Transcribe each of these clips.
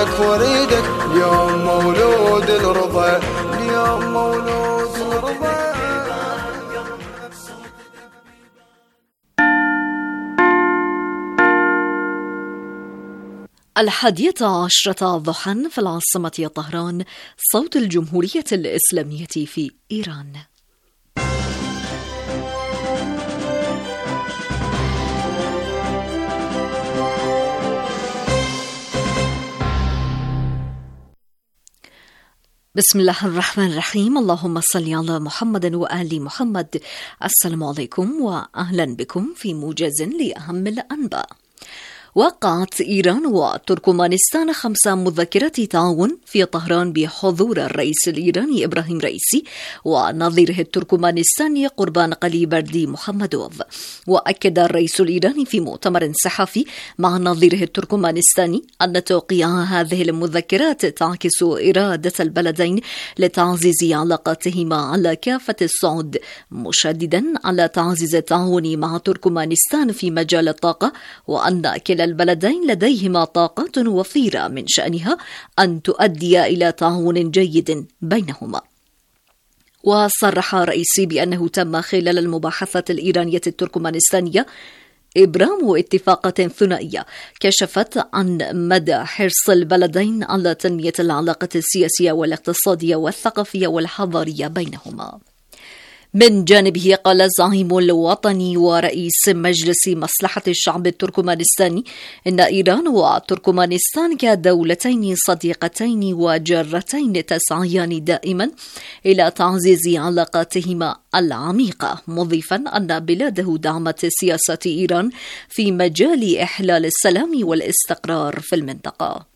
أحبك وأريدك اليوم مولود الرضا، اليوم مولود الرضا. الحادية عشرة ضحى في العاصمة طهران، صوت الجمهورية الإسلامية في إيران. بسم الله الرحمن الرحيم. اللهم صل على محمد وآل محمد. السلام عليكم وأهلا بكم في موجز لأهم الأنباء. وقعت إيران وتركمانستان 5 مذكرات تعاون في طهران بحضور الرئيس الإيراني إبراهيم رئيسي ونظيره التركمانستاني قربان قليبردي محمدوف. وأكد الرئيس الإيراني في مؤتمر صحفي مع نظيره التركمانستاني أن توقيع هذه المذكرات تعكس إرادة البلدين لتعزيز علاقاتهما على كافة الصعد، مشددا على تعزيز التعاون مع تركمانستان في مجال الطاقة، وأن كلا البلدين لديهما طاقات وفيرة من شأنها أن تؤدي إلى تعاون جيد بينهما. وصرح رئيسي بأنه تم خلال المباحثات الإيرانية التركمانستانية إبرام اتفاقات ثنائية كشفت عن مدى حرص البلدين على تنمية العلاقات السياسية والاقتصادية والثقافية والحضارية بينهما. من جانبه قال الزعيم الوطني ورئيس مجلس مصلحة الشعب التركمانستاني إن إيران وتركمانستان كدولتين صديقتين وجارتين تسعيان دائما إلى تعزيز علاقاتهما العميقة، مضيفا أن بلاده دعمت سياسة إيران في مجال إحلال السلام والاستقرار في المنطقة.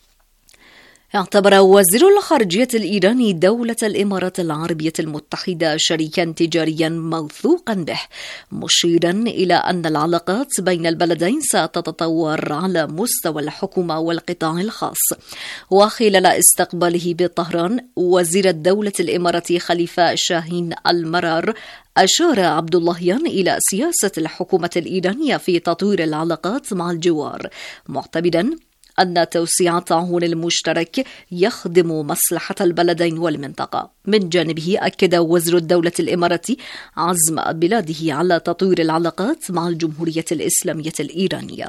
اعتبر وزير الخارجية الإيراني دولة الإمارات العربية المتحدة شريكا تجاريا موثوقا به، مشيرا إلى أن العلاقات بين البلدين ستتطور على مستوى الحكومة والقطاع الخاص. وخلال استقباله بطهران وزير الدولة الإماراتي خليفة شاهين المرار، أشار عبد اللهيان إلى سياسة الحكومة الإيرانية في تطوير العلاقات مع الجوار، معتبرا أن توسيع التعاون المشترك يخدم مصلحة البلدين والمنطقة. من جانبه أكد وزير الدولة الإماراتي عزم بلاده على تطوير العلاقات مع الجمهورية الإسلامية الإيرانية.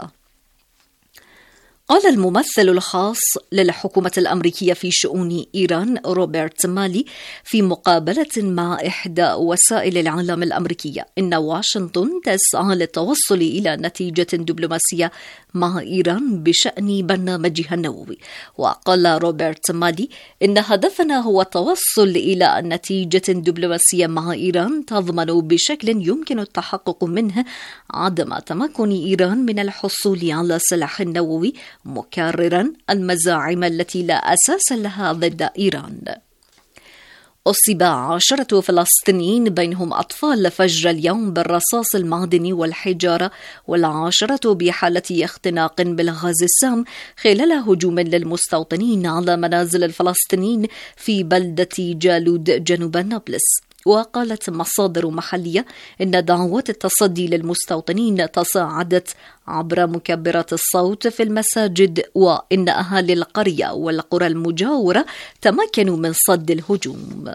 قال الممثل الخاص للحكومة الأمريكية في شؤون إيران روبرت مالي في مقابلة مع إحدى وسائل الإعلام الأمريكية إن واشنطن تسعى للتوصل إلى نتيجة دبلوماسية مع إيران بشأن برنامجها النووي. وقال روبرت مالي إن هدفنا هو التوصل إلى نتيجة دبلوماسية مع إيران تضمن بشكل يمكن التحقق منه عدم تمكن إيران من الحصول على سلاح نووي، مكررا المزاعم التي لا أساس لها ضد إيران. أصيب 10 فلسطينيين بينهم أطفال فجر اليوم بالرصاص المعدني والحجارة، و10 بحالة اختناق بالغاز السام خلال هجوم للمستوطنين على منازل الفلسطينيين في بلدة جالود جنوب نابلس. وقالت مصادر محلية إن دعوات التصدي للمستوطنين تصاعدت عبر مكبرات الصوت في المساجد، وإن أهالي القرية والقرى المجاورة تمكنوا من صد الهجوم.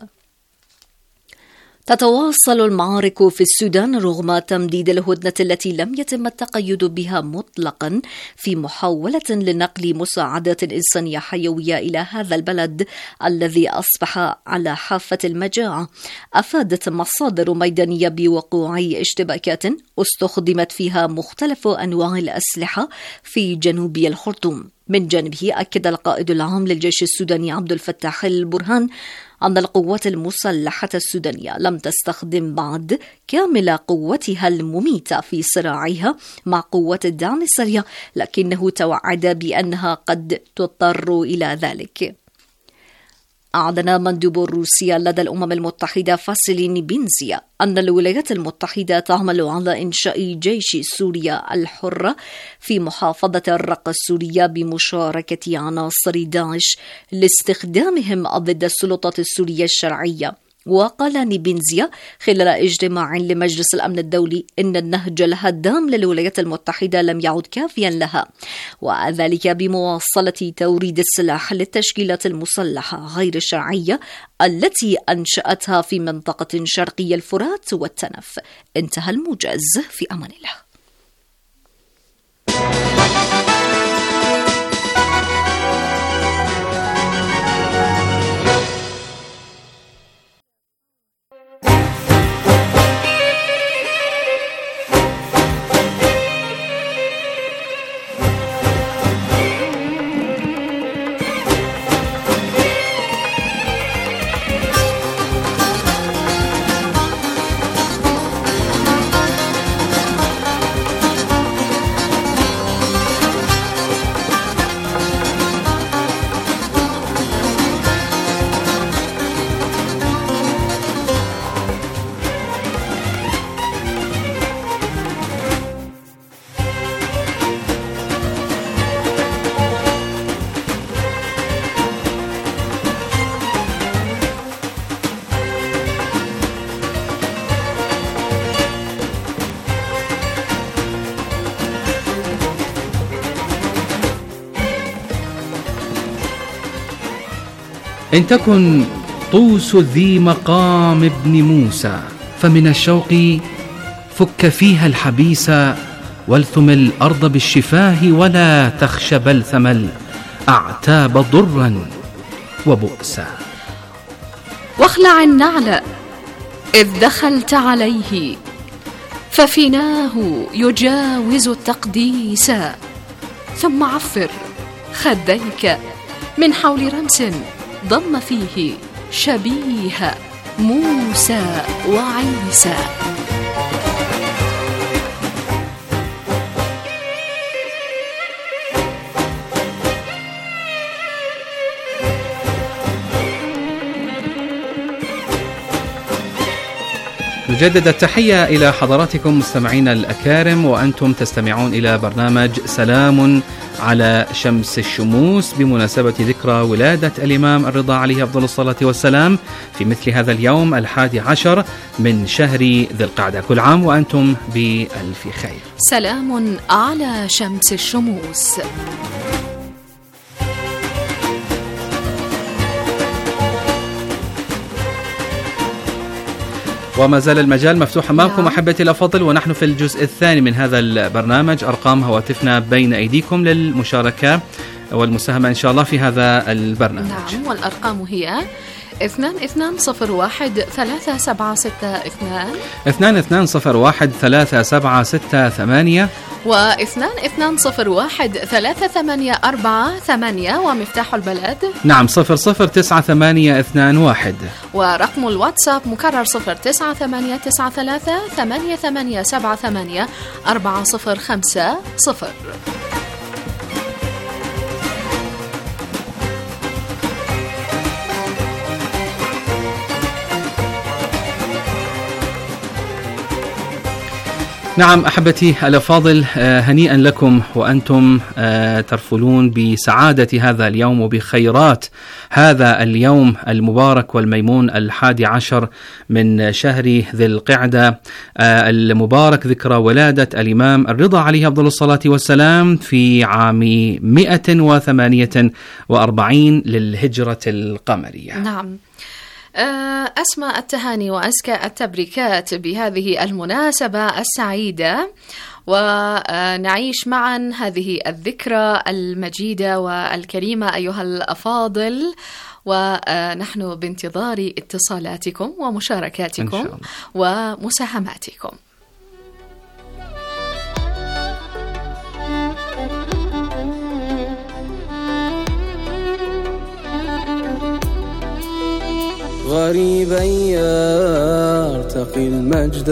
تتواصل المعارك في السودان رغم تمديد الهدنة التي لم يتم التقيد بها مطلقا في محاولة لنقل مساعدات إنسانية حيوية إلى هذا البلد الذي أصبح على حافة المجاعة. أفادت مصادر ميدانية بوقوع اشتباكات استخدمت فيها مختلف أنواع الأسلحة في جنوب الخرطوم. من جانبه أكد القائد العام للجيش السوداني عبد الفتاح البرهان أن القوات المسلحة السودانية لم تستخدم بعد كامل قوتها المميتة في صراعها مع قوات الدعم السريع، لكنه توعد بأنها قد تضطر إلى ذلك. أعلن مندوب روسيا لدى الأمم المتحدة فاسيلين بنزيا أن الولايات المتحدة تعمل على إنشاء جيش سوريا الحرة في محافظة الرقة السورية بمشاركة عناصر داعش لاستخدامهم ضد السلطات السورية الشرعية وقال نيبينزيا خلال اجتماع لمجلس الأمن الدولي إن النهج الهدام للولايات المتحدة لم يعد كافيا لها، وذلك بمواصلة توريد السلاح للتشكيلات المسلحة غير الشرعية التي أنشأتها في منطقة شرقي الفرات والتنف. انتهى الموجز. في أمان الله. إن تكن طوس ذي مقام ابن موسى، فمن الشوق فك فيها الحبيس، والثم الأرض بالشفاه، ولا تخش بلثم الأعتاب ضرا وبؤسا. واخلع النعل إذ دخلت عليه، ففناه يجاوز التقديس، ثم عفر خديك من حول رمس ضم فيه شبيه موسى وعيسى. نجدد التحية إلى حضراتكم مستمعينا الأكارم، وأنتم تستمعون إلى برنامج سلام على شمس الشموس بمناسبة ذكرى ولادة الإمام الرضا عليه أفضل الصلاة والسلام في مثل هذا اليوم 11 من شهر ذي القعدة. كل عام وأنتم بألف خير. سلام على شمس الشموس. وما زال المجال مفتوح أمامكم أحبتي الأفاضل، ونحن في الجزء الثاني من هذا البرنامج. أرقام هواتفنا بين أيديكم للمشاركة والمساهمة إن شاء الله في هذا البرنامج. نعم، والأرقام هي 22013762 22013768 و22013848 ومفتاح البلد نعم 009821. ورقم الواتساب مكرر 0989388784050. نعم أحبتي الأفاضل، هنيئا لكم وأنتم ترفلون بسعادة هذا اليوم وبخيرات هذا اليوم المبارك والميمون 11 من شهر ذي القعدة المبارك، ذكرى ولادة الإمام الرضا عليه أفضل الصلاة والسلام في عام 148 للهجرة القمرية. نعم، أسمى التهاني وأزكى التبريكات بهذه المناسبة السعيدة، ونعيش معا هذه الذكرى المجيدة والكريمة أيها الأفاضل، ونحن بانتظار اتصالاتكم ومشاركاتكم ومساهماتكم. غريبا يرتقي المجد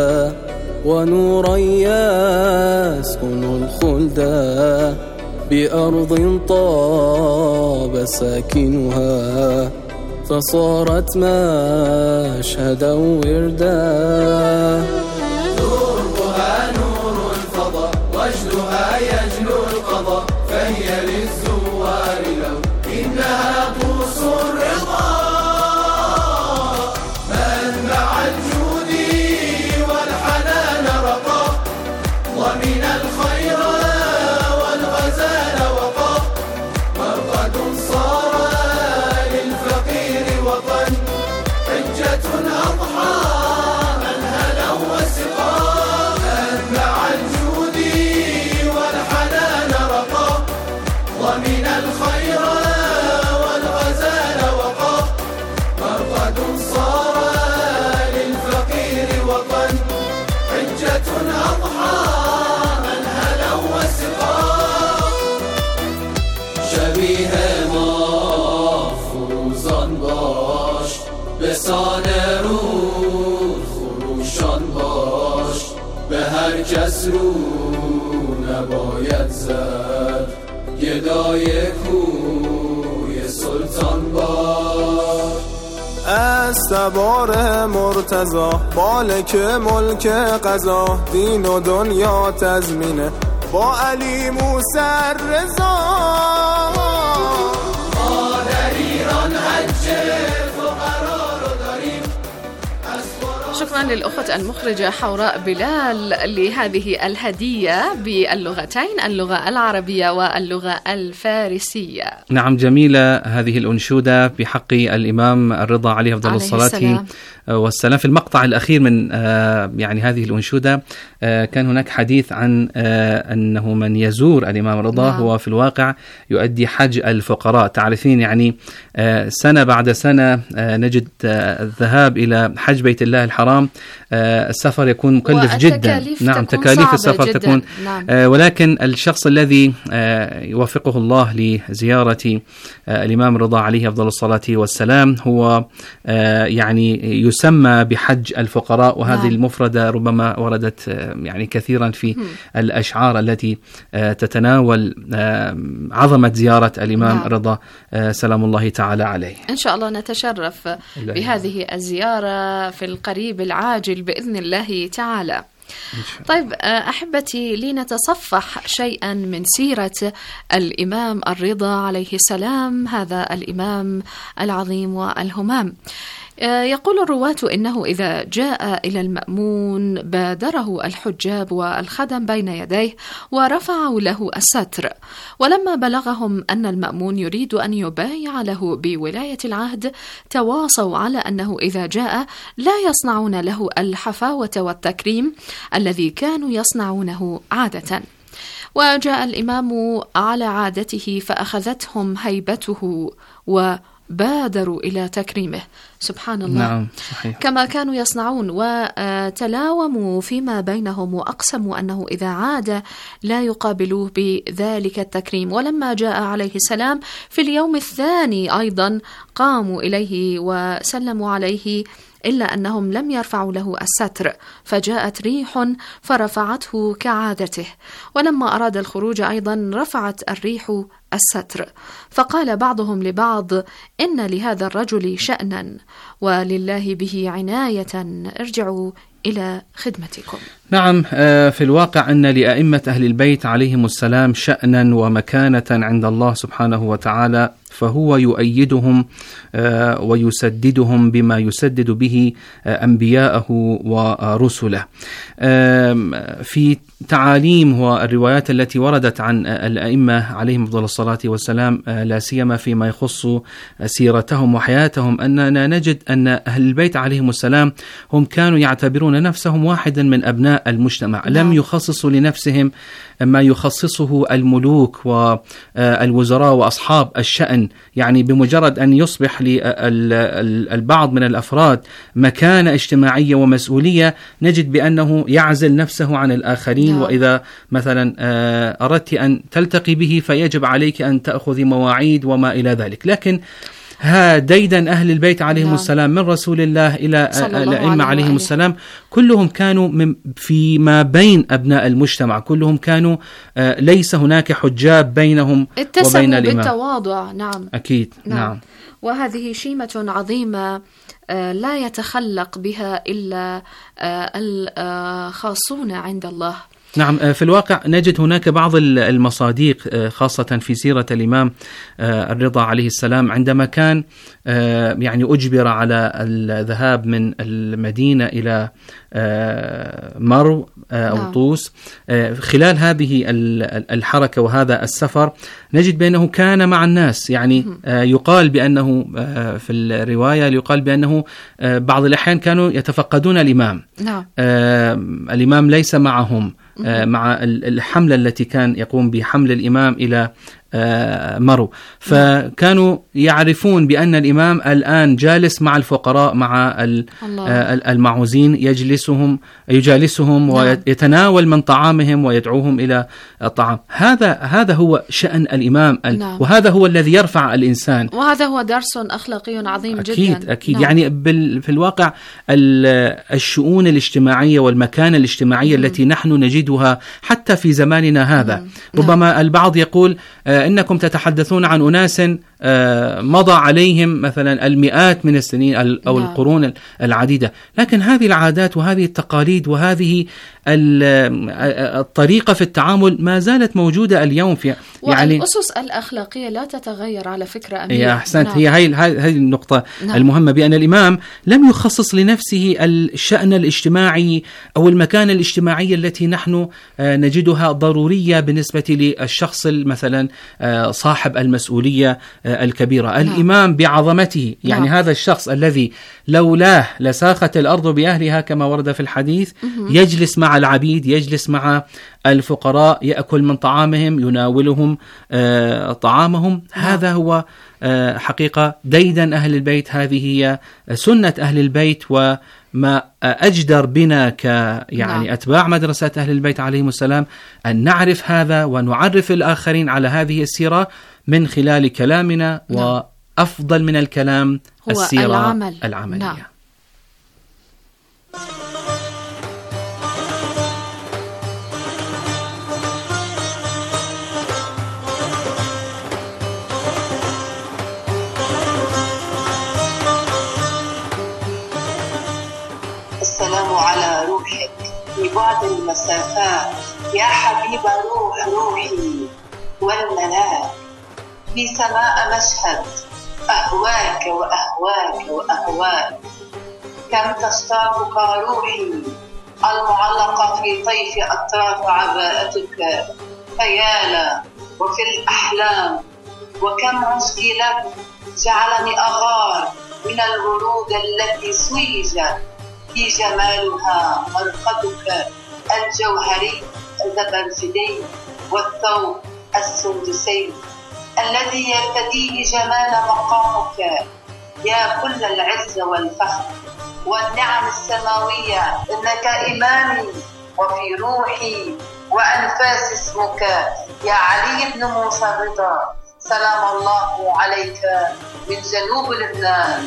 ونورا يسكن الخلد بأرض طاب ساكنها فصارت مشهدا وردا. نورها نور الفضاء وجدها يجلو القضاء فهي للزوار لو إنها طوس الرضا. الخير والغزال وقى مرقد صار للفقير وطن حجة أضحى من هلا وسقى شبیه مفروزان باش به سان رود خروشان باش به هر کس رو نباید زد گدای کوی سلطان باش از تبار مرتضی مالک ملک قضا دین و دنیا تضمینه با علی موسی رضا ما در ایران حج فقرا رو داریم. شكرا للأخت المخرجة حوراء بلال لهذه الهدية باللغتين، اللغة العربية واللغة الفارسية. نعم، جميلة هذه الأنشودة بحق الإمام الرضا عليه أفضل الصلاة والسلام. في المقطع الأخير من يعني هذه الأنشودة كان هناك حديث عن أنه من يزور الإمام الرضا هو في الواقع يؤدي حج الفقراء. تعرفين يعني سنة بعد سنة نجد الذهاب إلى حج بيت الله الحرام السفر يكون مكلف جدا. نعم، تكاليف السفر جداً. تكون ولكن الشخص الذي يوفقه الله لزيارة الإمام الرضا عليه أفضل الصلاة والسلام هو يعني يسمى بحج الفقراء، وهذه المفردة ربما وردت يعني كثيرا في الأشعار التي تتناول عظمة زيارة الإمام الرضا سلام الله تعالى عليه. إن شاء الله نتشرف بهذه الزيارة في القريب العاجل بإذن الله تعالى. طيب أحبتي، لنتصفح شيئا من سيرة الإمام الرضا عليه السلام، هذا الإمام العظيم والهمام. يقول الرواة إنه إذا جاء إلى المأمون بادره الحجاب والخدم بين يديه ورفعوا له الستر، ولما بلغهم أن المأمون يريد أن يبايع له بولاية العهد تواصوا على أنه إذا جاء لا يصنعون له الحفاوة والتكريم الذي كانوا يصنعونه عادة. وجاء الإمام على عادته فأخذتهم هيبته وبادروا إلى تكريمه. سبحان الله. نعم، صحيح. كما كانوا يصنعون، وتلاوموا فيما بينهم وأقسموا أنه إذا عاد لا يقابلوه بذلك التكريم. ولما جاء عليه السلام في اليوم الثاني أيضا قاموا إليه وسلموا عليه، إلا أنهم لم يرفعوا له الستر، فجاءت ريح فرفعته كعادته، ولما أراد الخروج أيضا رفعت الريح الستر، فقال بعضهم لبعض إن لهذا الرجل شأنا ولله به عناية، ارجعوا إلى خدمتكم. نعم، في الواقع أن لأئمة أهل البيت عليهم السلام شأنا ومكانة عند الله سبحانه وتعالى، فهو يؤيدهم ويسددهم بما يسدد به أنبياءه ورسله. في تعاليم والروايات التي وردت عن الأئمة عليهم أفضل الصلاة والسلام، لا سيما فيما يخص سيرتهم وحياتهم، أننا نجد أن أهل البيت عليهم السلام هم كانوا يعتبرون نفسهم واحدا من أبناء المجتمع، لم يخصصوا لنفسهم ما يخصصه الملوك والوزراء وأصحاب الشأن. يعني بمجرد أن يصبح للبعض من الأفراد مكانة اجتماعية ومسؤولية نجد بأنه يعزل نفسه عن الآخرين، وإذا مثلا أردت أن تلتقي به فيجب عليك أن تأخذ مواعيد وما إلى ذلك. لكن ديدا أهل البيت عليهم السلام من رسول الله إلى الأئمة عليهم السلام كلهم كانوا فيما بين أبناء المجتمع، كلهم كانوا ليس هناك حجاب بينهم وبين الإمام. بالتواضع. نعم، أكيد. نعم. وهذه شيمة عظيمة لا يتخلق بها إلا الخاصون عند الله. نعم، في الواقع نجد هناك بعض المصاديق خاصة في سيرة الإمام الرضا عليه السلام عندما كان يعني أجبر على الذهاب من المدينة إلى مرو أو طوس. خلال هذه الحركة وهذا السفر نجد بأنه كان مع الناس، يعني يقال بأنه في الرواية يقال بأنه بعض الأحيان كانوا يتفقدون الإمام. الإمام ليس معهم مع الحملة التي كان يقوم بحمل الإمام إلى مروا. فكانوا يعرفون بأن الإمام الآن جالس مع الفقراء، مع المعوزين، يجالسهم ويتناول من طعامهم ويدعوهم إلى الطعام. هذا هو شأن الإمام، وهذا هو الذي يرفع الإنسان، وهذا هو درس أخلاقي عظيم جدا. أكيد. يعني في الواقع الشؤون الاجتماعية والمكانة الاجتماعية التي نحن نجدها حتى في زماننا هذا، ربما البعض يقول إنكم تتحدثون عن أناس مضى عليهم مثلا المئات من السنين أو القرون العديدة، لكن هذه العادات وهذه التقاليد وهذه الطريقة في التعامل ما زالت موجودة اليوم. في يعني الأسس الأخلاقية لا تتغير على فكرة أمير. يا أحسنت. هي هذه النقطة المهمة، بأن الإمام لم يخصص لنفسه الشأن الاجتماعي أو المكانة الاجتماعية التي نحن نجدها ضرورية بالنسبة للشخص مثلا صاحب المسؤولية الكبيرة. الإمام بعظمته، يعني هذا الشخص الذي لولاه لساخت الأرض بأهلها كما ورد في الحديث، يجلس مع العبيد، يجلس مع الفقراء، يأكل من طعامهم، يناولهم طعامهم. هذا هو حقيقة ديدن أهل البيت، هذه هي سنة أهل البيت، وما أجدر بنا يعني أتباع مدرسة أهل البيت عليهم السلام أن نعرف هذا ونعرف الآخرين على هذه السيرة من خلال كلامنا. وأفضل من الكلام هو السيرة العملية. السلام على روحك في بعد المسافات يا حبيب روحي والملاك، في سماء مشهد أهواك وأهواك وأهواك، كم تشتاقك روحي المعلقة في طيف أطراف عباءتك خيالا وفي الأحلام، وكم عشقي لك جعلني أغار من الورود التي سويج في جمالها مرقدك الجوهري الزبرجدي والثوب السندسي الذي يرتديه جمال مقامك يا كل العز والفخر والنعم السماوية، إنك إمامي وفي روحي وأنفاس اسمك يا علي بن موسى الرضا، سلام الله عليك من جنوب لبنان.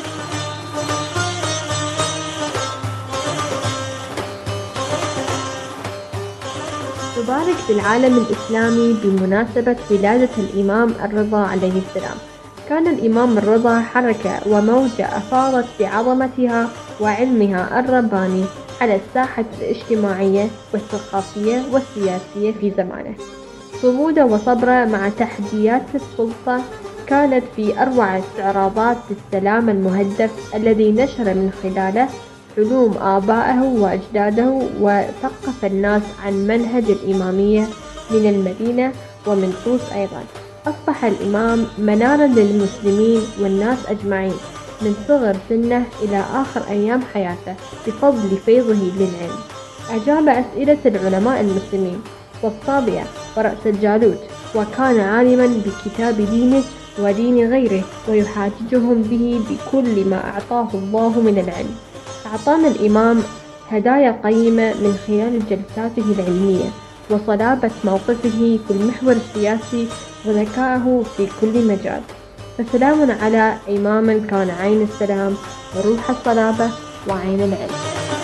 تبارك في العالم الإسلامي بمناسبة ولادة الإمام الرضا عليه السلام. كان الإمام الرضا حركة وموجة أفاضت بعظمتها وعلمها الرباني على الساحة الاجتماعية والثقافية والسياسية في زمانه. صموده وصبره مع تحديات السلطة كانت في أروع استعراضات للسلام المهدف الذي نشر من خلاله علوم آبائه وأجداده، وثقف الناس عن منهج الإمامية من المدينة ومن طوس أيضا. أصبح الإمام منارا للمسلمين والناس أجمعين من صغر سنه إلى آخر أيام حياته بفضل فيضه للعلم. أجاب أسئلة العلماء المسلمين والصابئة ورأس الجالوت، وكان عالما بكتاب دينه ودين غيره ويحاججهم به بكل ما أعطاه الله من العلم. أعطانا الإمام هدايا قيمة من خلال جلساته العلمية وصلابة موقفه في المحور السياسي وذكائه في كل مجال. فسلام على إمام كان عين السلام وروح الصلابة وعين العلم.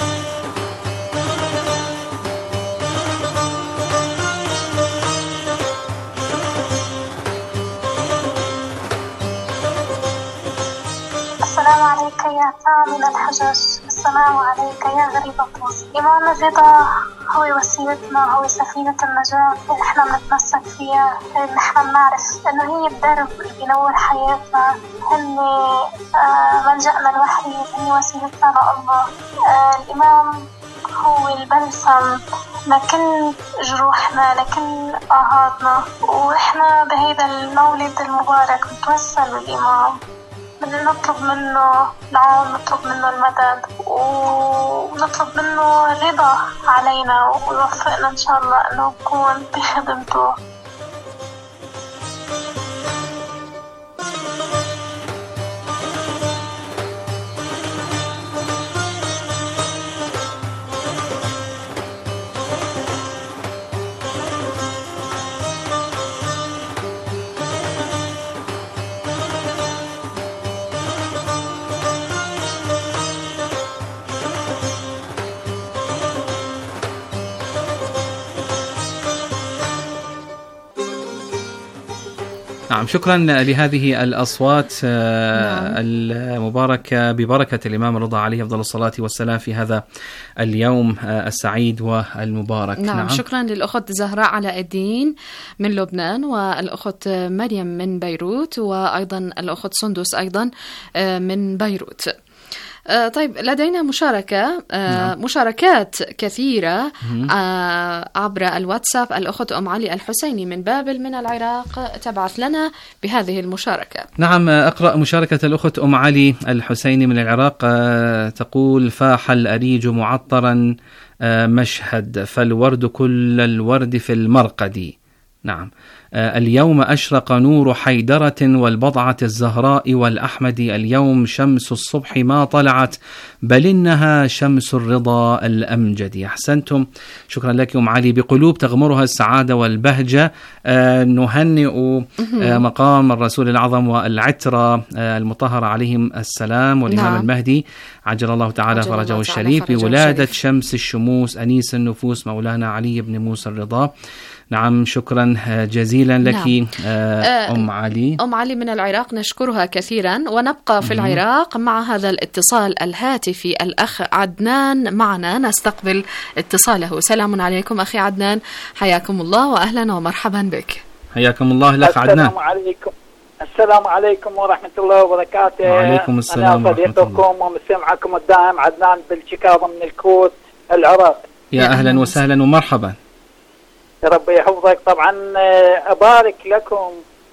السلام عليك يا ثامن الحجج، السلام عليك يا غريب الطوس. إمام الرضا هو وسيلتنا، هو سفينة النجاة اللي احنا بنتمسك فيها، اللي احنا بنعرف انه هي الدرب اللي بينور حياتنا، هن ملجأنا الوحيد، هي وسيلتنا لله. الإمام هو البلسم لكل جروحنا، لكل آهاتنا، واحنا بهيدا المولد المبارك نتوسل للإمام، نطلب منه العون، نطلب منه المدد، ونطلب منه الرضا علينا ويوفقنا إن شاء الله أنه نكون بخدمته. نعم، شكرا لهذه الأصوات المباركة ببركة الإمام الرضا عليه أفضل الصلاة والسلام في هذا اليوم السعيد والمبارك. نعم، شكرا للأخت زهراء علاء الدين من لبنان، والأخت مريم من بيروت، وأيضا الأخت سندس أيضا من بيروت. طيب، لدينا مشاركات كثيرة عبر الواتساب. الأخت أم علي الحسيني من بابل من العراق تبعث لنا بهذه المشاركة. نعم، أقرأ مشاركة الأخت أم علي الحسيني من العراق. تقول: فاح الأريج معطرا مشهد، فالورد كل الورد في المرقد. نعم، اليوم أشرق نور حيدرة والبضعة الزهراء والأحمد، اليوم شمس الصبح ما طلعت بل إنها شمس الرضا الأمجد. أحسنتم، شكرا لك أم علي. بقلوب تغمرها السعادة والبهجة نهنئ مقام الرسول الأعظم والعترة المطهرة عليهم السلام والإمام المهدي عجل الله تعالى فرجه الشريف بولادة شمس الشموس أنيس النفوس مولانا علي بن موسى الرضا. نعم، شكرا جزيلا لك أم علي. أم علي من العراق نشكرها كثيرا، ونبقى في العراق مع هذا الاتصال الهاتفي. الأخ عدنان معنا، نستقبل اتصاله. سلام عليكم أخي عدنان، حياكم الله وأهلا ومرحبا بك. حياكم الله الأخ عدنان. السلام عليكم. السلام عليكم ورحمة الله وبركاته. وعليكم السلام أنا صديقكم ومستمعكم الدائم عدنان بالشيكاغو من الكويت العراق. يا أهلا وسهلا ومرحبا. ربي يحفظك. طبعا أبارك لكم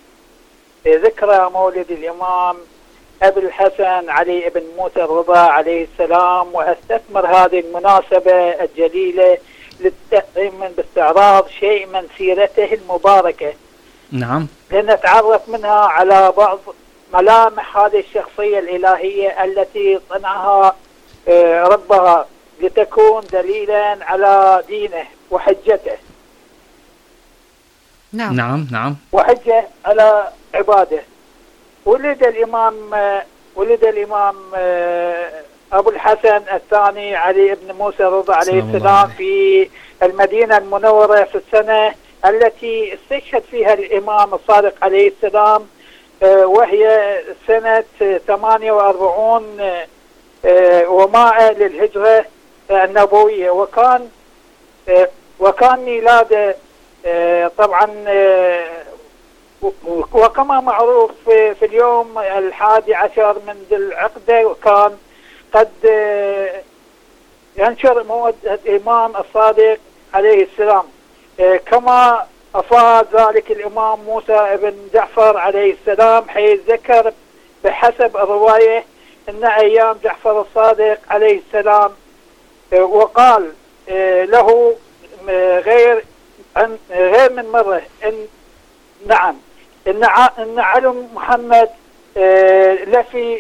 ذكرى مولد الإمام أبي الحسن علي بن موسى الرضا عليه السلام، وأستثمر هذه المناسبة الجليلة للتقديم باستعراض شيء من سيرته المباركة. نعم، لنتعرف منها على بعض ملامح هذه الشخصية الإلهية التي صنعها ربها لتكون دليلا على دينه وحجته. نعم وحجة على عباده. ولد الإمام أبو الحسن الثاني علي بن موسى الرضا عليه السلام في المدينة المنورة في السنة التي استشهد فيها الإمام الصادق عليه السلام، وهي سنة 48 و100 للهجرة النبوية. وكان ميلاده طبعا وكما معروف في اليوم 11 من ذي العقدة، وكان قد ينشر مودة الإمام الصادق عليه السلام، كما أفاد ذلك الإمام موسى بن جعفر عليه السلام، حيث ذكر بحسب الرواية أن أيام جعفر الصادق عليه السلام وقال له غير من مرة إن علم محمد لفي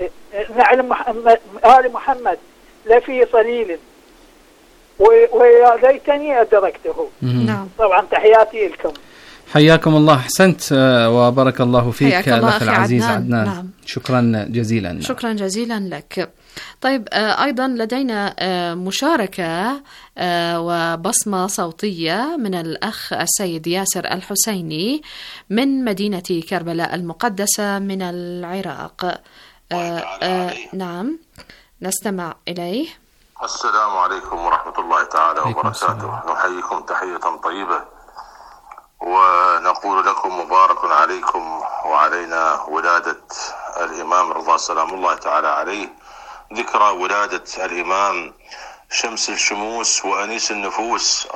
آل محمد لفي صليل ويا ليتني أدركته. نعم، طبعا تحياتي لكم. حياكم الله. أحسنت وبارك الله فيك الأخ العزيز عدنان. نعم. شكرا جزيلا. شكرا جزيلا لك. طيب، أيضا لدينا مشاركة وبصمة صوتية من الأخ السيد ياسر الحسيني من مدينة كربلاء المقدسة من العراق. نعم، نستمع إليه. السلام عليكم ورحمة الله تعالى وبركاته. نحييكم تحية طيبة ونقول لكم مبارك عليكم وعلينا ولادة الإمام رضا سلام الله تعالى عليه، ذكرى ولادة الإمام شمس الشموس وأنيس النفوس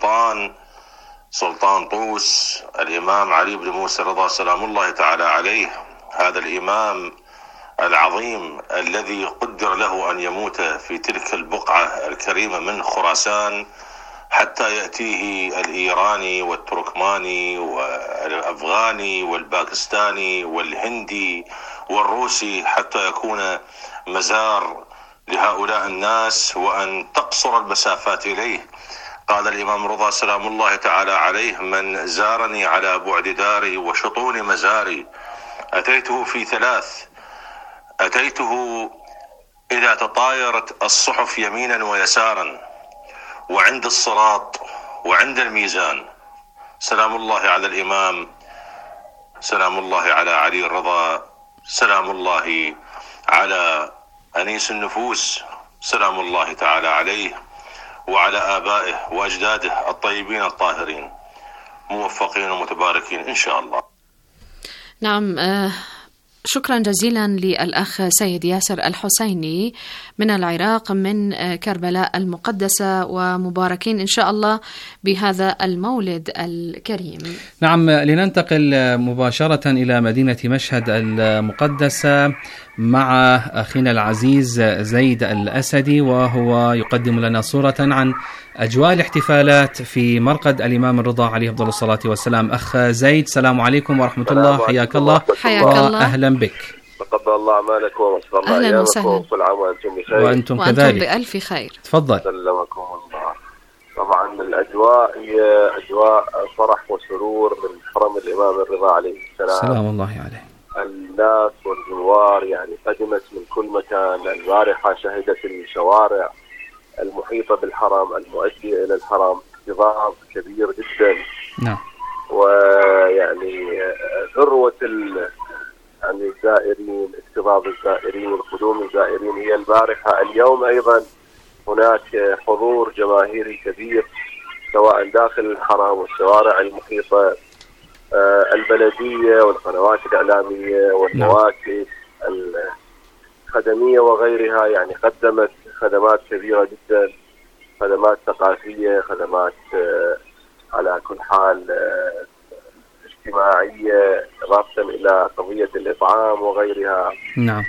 سلطان طوس الإمام علي بن موسى رضا سلام الله تعالى عليه. هذا الإمام العظيم الذي قدر له أن يموت في تلك البقعة الكريمة من خراسان حتى يأتيه الإيراني والتركماني والأفغاني والباكستاني والهندي والروسي، حتى يكون مزار لهؤلاء الناس وأن تقصر المسافات إليه. قال الإمام رضا سلام الله تعالى عليه: من زارني على بعد داري وشطون مزاري أتيته في 3، أتيته إذا تطايرت الصحف يمينا ويسارا، وعند الصراط، وعند الميزان. سلام الله على الإمام سلام الله على علي الرضا، سلام الله على أنيس النفوس، سلام الله تعالى عليه وعلى آبائه وأجداده الطيبين الطاهرين، موفقين ومتباركين إن شاء الله. نعم، شكرا جزيلا للأخ سيد ياسر الحسيني من العراق من كربلاء المقدسة، ومباركين إن شاء الله بهذا المولد الكريم. نعم، لننتقل مباشرة إلى مدينة مشهد المقدسة مع أخينا العزيز زيد الأسدي، وهو يقدم لنا صورة عن أجواء الاحتفالات في مرقد الإمام الرضا عليه أفضل الصلاة والسلام. أخ زيد، السلام عليكم ورحمة الله، حياك الله. حياك الله، أهلا بك. تقبل الله أعمالكم ومسر الله أيامكم، وكل عام وأنتم بخير. وأنتم كذلك بألف خير. تفضل. سلمكم الله. طبعا الأجواء هي أجواء فرح وسرور من حرم الإمام الرضا عليه السلام، سلام الله عليه. الناس والزوار يعني قدمت من كل مكان. البارحة شهدت الشوارع المحيطة بالحرم المؤدية إلى الحرم اكتظاظ كبير جدا. نعم. ويعني ذروة يعني الزائرين، اكتظاظ الزائرين، قدوم الزائرين هي البارحة. اليوم أيضا هناك حضور جماهيري كبير سواء داخل الحرم والشوارع المحيطة. البلدية والقنوات الإعلامية والمواكب الخدمية وغيرها يعني قدمت خدمات كبيرة جدا، خدمات ثقافية، خدمات على كل حال اجتماعية رابطة إلى قضية الإطعام وغيرها. نعم.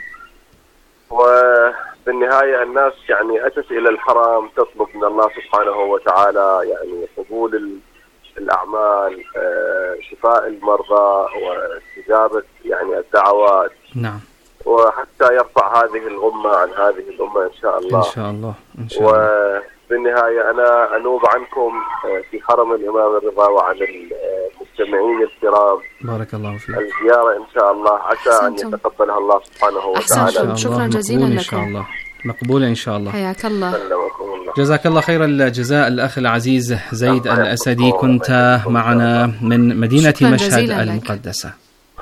وبالنهاية الناس يعني أتت إلى الحرم تطلب من الله سبحانه وتعالى يعني قبول الأعمال، شفاء المرضى وإجابة يعني الدعوات. نعم. وحتى يرفع هذه الغمة عن هذه الأمة إن شاء الله. إن شاء الله. إن شاء الله. وبالنهاية أنا أنوب عنكم في حرم الإمام الرضا وعن المستمعين الكرام. بارك الله فيك. الزيارة إن شاء الله عسى أن يتقبلها الله سبحانه وتعالى. شكرا جزيلا لكم. إن شاء الله مقبولة إن شاء الله. حياك الله. جزاك الله خير الجزاء الأخ العزيز زيد الأسدي، كنت معنا من مدينة مشهد المقدسة.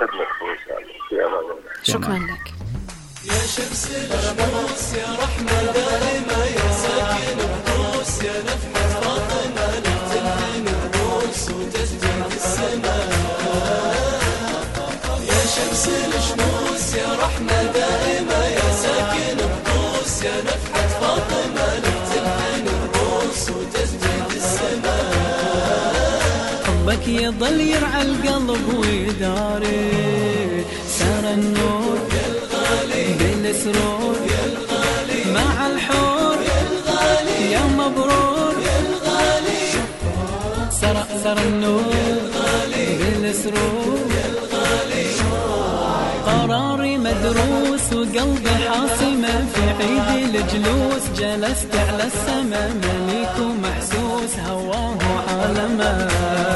شكرا لك. يا شمس الشموس يا رحمة دائمة يا ساكن القدوس يا نفحة فاطمة لتلحن الروس وتسجد السماء. يا شمس الشموس يا رحمة دائمة يا ساكن القدوس يا نفحة فاطمة لتلحن الروس وتسجد السماء. حبك يضل يرعى القلب ويداري، سار النور بالسرور مع الحور يا مبرور، سر النور بالسرور، قراري مدروس وقلبي حاصمة في عيد الجلوس، جلست على السماء مليك ومحسوس هواه عالمه.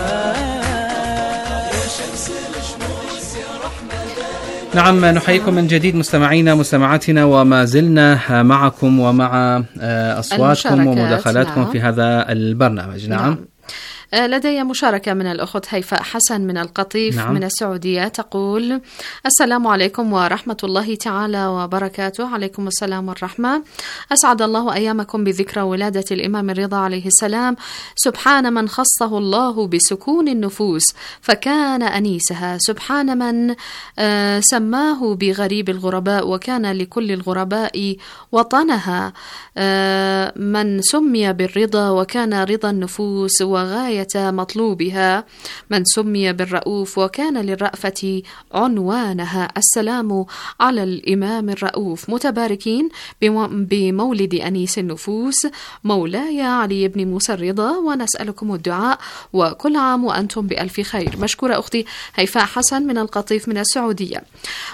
نعم، نحييكم من جديد مستمعينا مستمعاتنا، وما زلنا معكم ومع أصواتكم ومداخلاتكم في هذا البرنامج. نعم. لدي مشاركة من الأخت هيفاء حسن من القطيف. نعم. من السعودية تقول: السلام عليكم ورحمة الله تعالى وبركاته. عليكم السلام والرحمة. أسعد الله أيامكم بذكرى ولادة الإمام الرضا عليه السلام. سبحان من خصه الله بسكون النفوس فكان أنيسها، سبحان من سماه بغريب الغرباء وكان لكل الغرباء وطنها، من سمي بالرضا وكان رضا النفوس وغاية مطلوبها، من سمي بالرؤوف وكان للرأفة عنوانها. السلام على الإمام الرؤوف، متباركين بمولد أنيس النفوس مولاي علي بن موسى الرضا، ونسألكم الدعاء وكل عام وأنتم بألف خير. مشكورة أختي هيفاء حسن من القطيف من السعودية.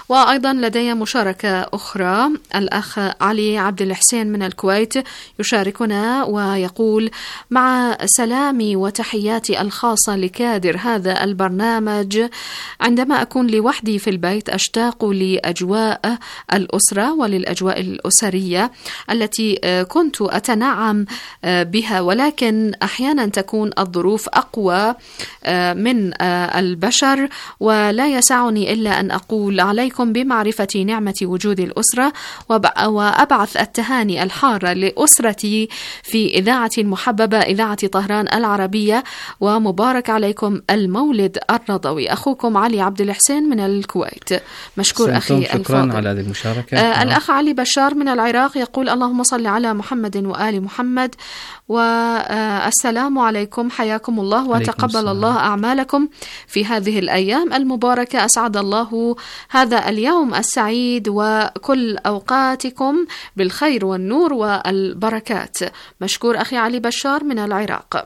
وأيضا لدي مشاركة أخرى، الأخ علي عبد الحسين من الكويت يشاركنا ويقول: مع سلامي وتحياتي الخاصة لكادر هذا البرنامج، عندما أكون لوحدي في البيت أشتاق لأجواء الأسرة وللأجواء الأسرية التي كنت أتنعم بها، ولكن أحيانا تكون الظروف أقوى من البشر، ولا يسعني إلا أن أقول عليكم بمعرفة نعمة وجود الأسرة، وأبعث التهاني الحارة لأسرتي في إذاعة المحببة إذاعة طهران العربية، ومبارك عليكم المولد الرضوي. أخوكم علي عبد الحسين من الكويت. مشكور أخي شكرا الفاضل على هذه المشاركة. الأخ علي بشار من العراق يقول: اللهم صل على محمد وآل محمد، والسلام عليكم، حياكم الله وتقبل الله أعمالكم في هذه الأيام المباركة. أسعد الله هذا اليوم السعيد وكل أوقاتكم بالخير والنور والبركات. مشكور أخي علي بشار من العراق.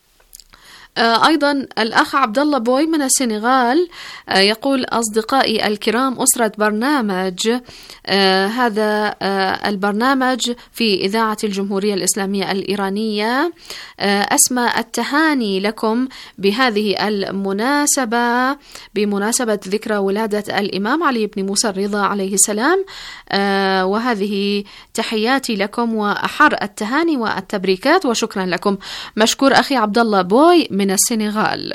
أيضا الأخ عبد الله بوي من السنغال يقول: أصدقائي الكرام، أسرة برنامج هذا البرنامج في إذاعة الجمهورية الإسلامية الإيرانية، أسمى التهاني لكم بهذه المناسبة، بمناسبة ذكرى ولادة الإمام علي بن موسى الرضا عليه السلام، وهذه تحياتي لكم وأحر التهاني والتبريكات، وشكرا لكم. مشكور أخي عبد الله بوي من السنغال.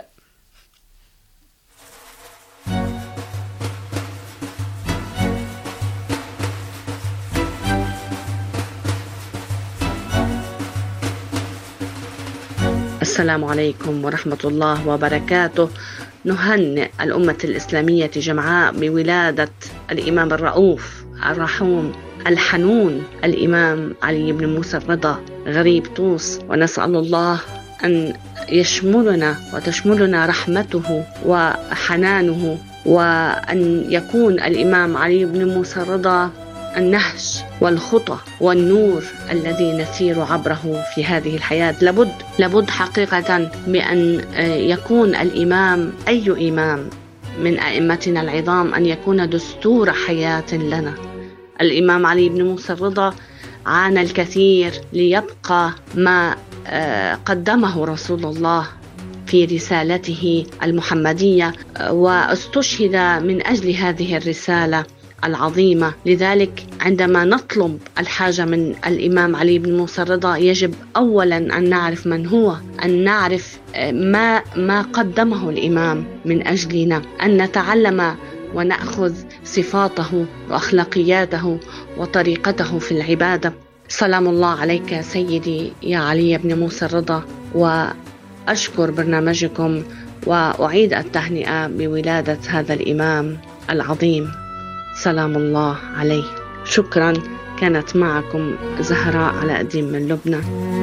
السلام عليكم ورحمة الله وبركاته. نهنئ الأمة الإسلامية جمعاء بولادة الإمام الرؤوف الرحوم الحنون الإمام علي بن موسى الرضا غريب طوس، ونسأل الله أن يشملنا وتشملنا رحمته وحنانه، وأن يكون الإمام علي بن موسى الرضا النهج والخطى والنور الذي نسير عبره في هذه الحياة. لابد حقيقة بأن يكون الإمام، أي إمام من أئمتنا العظام، أن يكون دستور حياة لنا. الإمام علي بن موسى الرضا عانى الكثير ليبقى ما قدمه رسول الله في رسالته المحمدية، واستشهد من أجل هذه الرسالة العظيمة. لذلك عندما نطلب الحاجة من الإمام علي بن موسى الرضا يجب أولا أن نعرف من هو، أن نعرف ما قدمه الإمام من أجلنا، أن نتعلم ونأخذ صفاته وأخلاقياته وطريقته في العبادة. سلام الله عليك سيدي يا علي بن موسى الرضا، وأشكر برنامجكم وأعيد التهنئة بولادة هذا الإمام العظيم. سلام الله عليه. شكرا. كانت معكم زهراء علاء الدين من لبنان.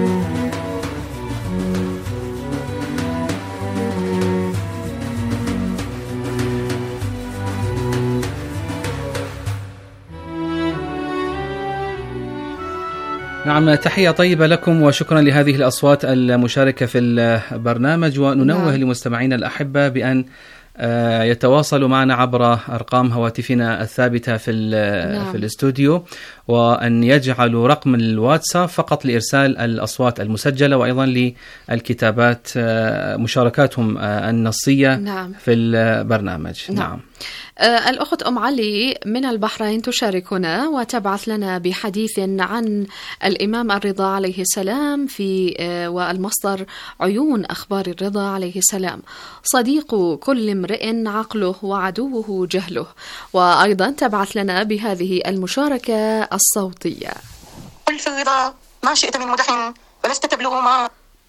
نعم، تحية طيبة لكم وشكرا لهذه الأصوات المشاركة في البرنامج، وننوه لمستمعينا الأحبة بأن يتواصلوا معنا عبر أرقام هواتفنا الثابتة في الاستوديو، وأن يجعلوا رقم الواتساب فقط لإرسال الأصوات المسجلة، وأيضا للكتابات مشاركاتهم النصية في البرنامج. نعم. الأخت أم علي من البحرين تشاركنا وتبعث لنا بحديث عن الإمام الرضا عليه السلام في والمصدر عيون أخبار الرضا عليه السلام: صديق كل امرئ عقله وعدوه جهله. وأيضا تبعث لنا بهذه المشاركة الصوتية: قل في الرضا ما شئت من مدح ولست تبلغ ما.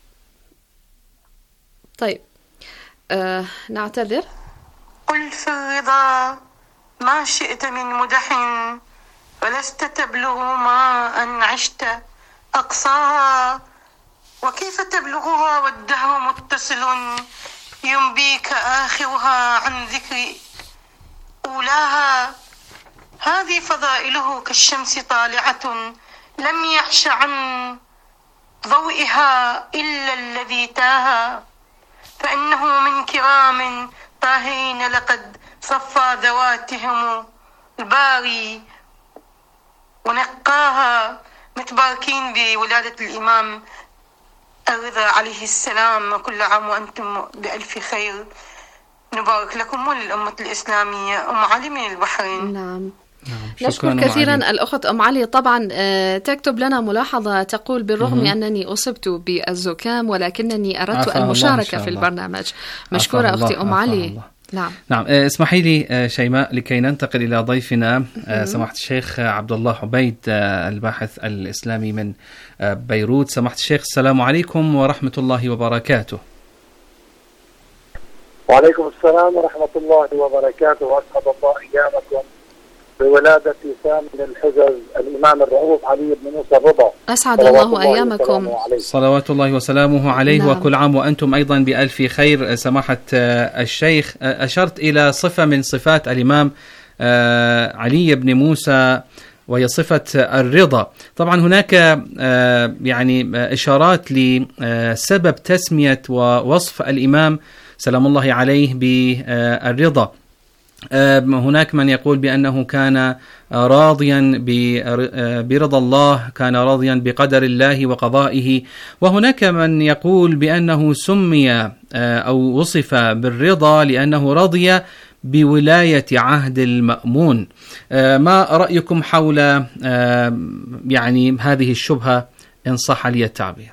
طيب نعتذر. قل في الرضا ما شئت من مدح ولست تبلغ ما أن عشت أقصاها، وكيف تبلغها والدهر متصل ينبيك آخرها عن ذكر أولاها. هذه فضائله كالشمس طالعة لم يعش عن ضوئها إلا الذي تاها، فإنه من كرام طاهرين لقد صفى ذواتهم الباري ونقاها، متباركين بولادة الإمام الرضا عليه السلام. كل عام وأنتم بألف خير. نبارك لكم وللأمة الإسلامية. أم علي من البحرين. نعم. نشكر كثيرا الأخت أم علي. طبعا تكتب لنا ملاحظة تقول: بالرغم أنني أصبت بالزكام ولكنني أردت المشاركة في البرنامج. مشكورة أختي أم علي. نعم. اسمحي لي شيماء لكي ننتقل إلى ضيفنا سماحة الشيخ عبد الله عبيد الباحث الإسلامي من بيروت. سماحة الشيخ، السلام عليكم ورحمة الله وبركاته. وعليكم السلام ورحمة الله وبركاته، وأسعد الله أيامكم بولادة ثامن الحجج الإمام الرؤوف علي بن موسى الرضا. أسعد الله أيامكم. صلوات الله وسلامه عليه. نعم. وكل عام وأنتم أيضا بألف خير. سماحة الشيخ، أشرت إلى صفة من صفات الإمام علي بن موسى وهي صفة الرضا. طبعا هناك يعني إشارات لسبب تسمية ووصف الإمام سلام الله عليه بالرضا. هناك من يقول بأنه كان راضيا برضا الله، كان راضيا بقدر الله وقضائه، وهناك من يقول بأنه سمي أو وصف بالرضا لأنه رضي بولاية عهد المأمون. ما رأيكم حول يعني هذه الشبهة إن صح لي التعبير؟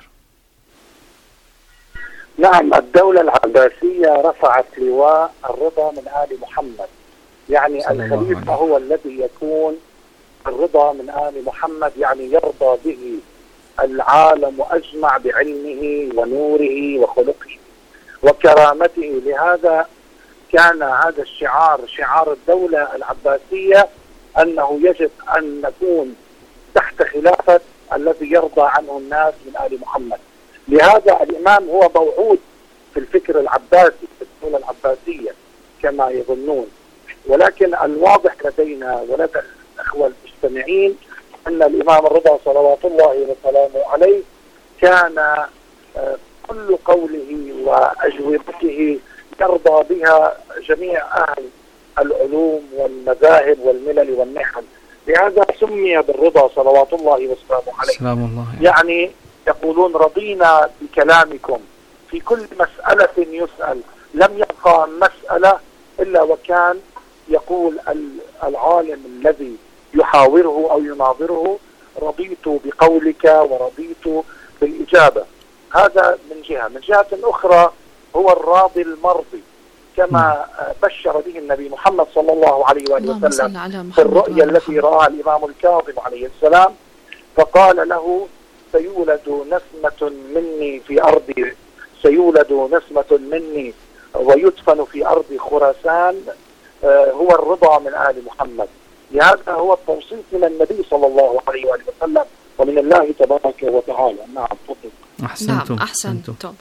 نعم، الدولة العباسية رفعت لواء الرضا من آل محمد، يعني الخليفة هو الذي يكون الرضا من آل محمد، يعني يرضى به العالم أجمع بعلمه ونوره وخلقه وكرامته. لهذا كان هذا الشعار، شعار الدولة العباسية، أنه يجب أن نكون تحت خلافة الذي يرضى عنه الناس من آل محمد. لهذا الإمام هو موعود في الفكر العباسي، في الدولة العباسية كما يظنون، ولكن الواضح لدينا ولدى الأخوة المستمعين أن الإمام الرضا صلوات الله وسلامه عليه كان كل قوله وأجوبته يرضى بها جميع أهل العلوم والمذاهب والملل والنحل. لهذا سمي بالرضا صلوات الله وسلامه عليه. يعني يقولون: رضينا بكلامكم في كل مسألة يسأل، لم يبقى مسألة إلا وكان يقول العالم الذي يحاوره أو يناظره: رضيت بقولك ورضيت بالإجابة. هذا من جهة. من جهة أخرى هو الراضي المرضي، كما بشر به النبي محمد صلى الله عليه وآله وسلم في الرؤيا التي رآها الإمام الكاظم عليه السلام، فقال له: سيولد نسمة مني في أرضي، سيولد نسمة مني ويدفن في أرض خراسان، هو الرضا من آل محمد. لهذا هو التوصيف من النبي صلى الله عليه وآله وسلم ومن الله تبارك وتعالى. نعم، أحسنتم. نعم، أحسنتم.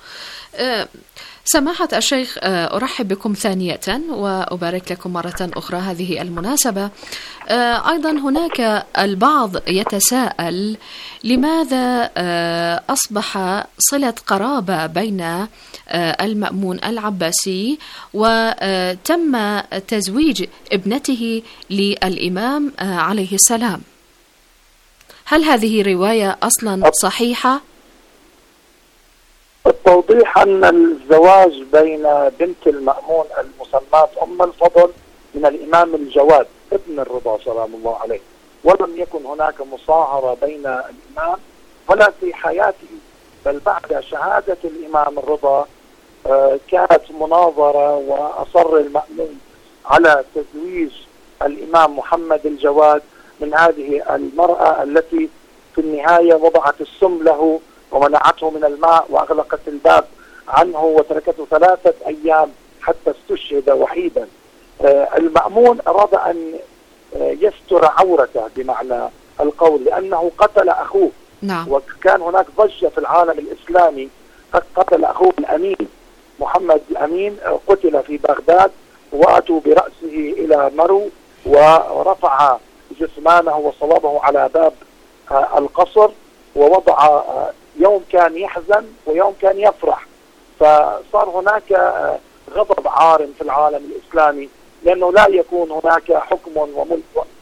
سماحة الشيخ، أرحب بكم ثانية وأبارك لكم مرة أخرى هذه المناسبة. أيضا هناك البعض يتساءل: لماذا أصبح صلة قرابة بين المأمون العباسي وتم تزويج ابنته للإمام عليه السلام؟ هل هذه رواية أصلا صحيحة؟ التوضيح أن الزواج بين بنت المأمون المسماة أم الفضل من الإمام الجواد ابن الرضا سلام الله عليه، ولم يكن هناك مصاهرة بين الإمام ولا في حياته، بل بعد شهادة الإمام الرضا كانت مناظرة وأصر المأمون على تزويج الإمام محمد الجواد من هذه المرأة التي في النهاية وضعت السم له ومنعته من الماء وأغلقت الباب عنه وتركته 3 أيام حتى استشهد وحيدا. المأمون أراد أن يستر عورته بمعنى القول، لأنه قتل أخوه. نعم. وكان هناك ضجة في العالم الإسلامي، قد قتل أخوه الأمين محمد الأمين، قتل في بغداد، وأتوا برأسه إلى مرو ورفع جثمانه وصلبه على باب القصر، ووضع يوم كان يحزن ويوم كان يفرح. فصار هناك غضب عارم في العالم الإسلامي، لأنه لا يكون هناك حكم وملك